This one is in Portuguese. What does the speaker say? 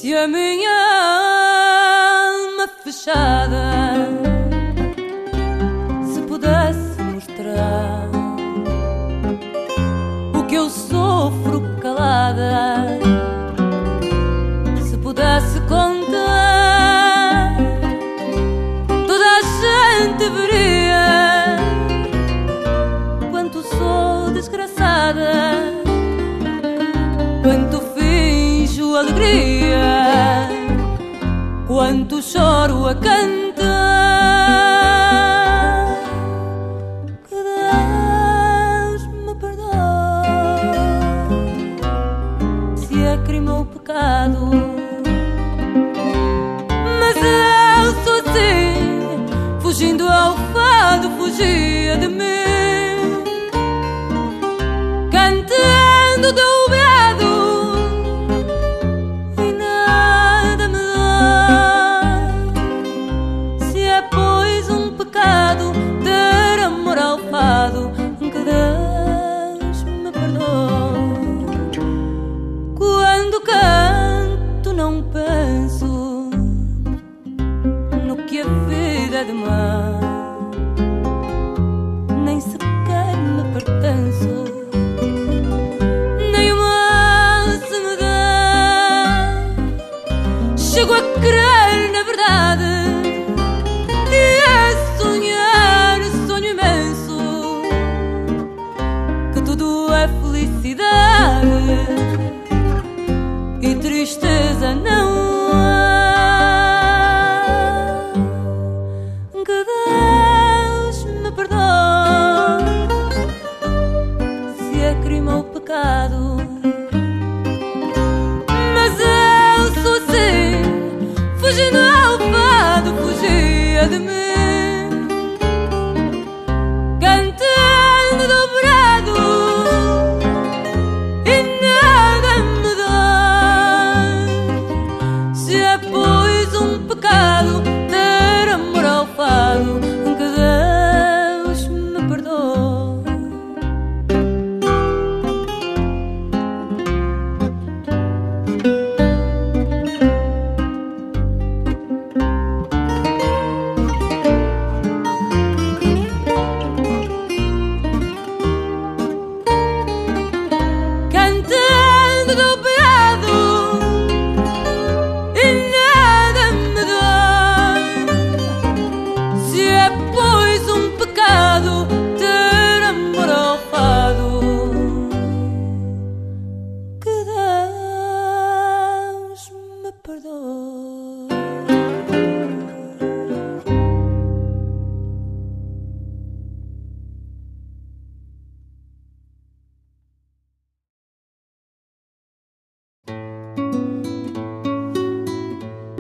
Se a minha alma fechada se pudesse mostrar o que eu sofro calada, se pudesse contar, toda a gente veria quanto sou desgraçada, quanto finjo alegria, quanto choro a cantar. Que Deus me perdoe se é crime ou pecado, mas eu sou assim, fugindo ao fado, fugia de mim, cantando do veado. Ter amor ao fado, que Deus me perdoe. Quando canto não penso no que a vida é de mal, nem sequer me pertenço, nem uma se me dá. Chego a crer na verdade, tudo é felicidade.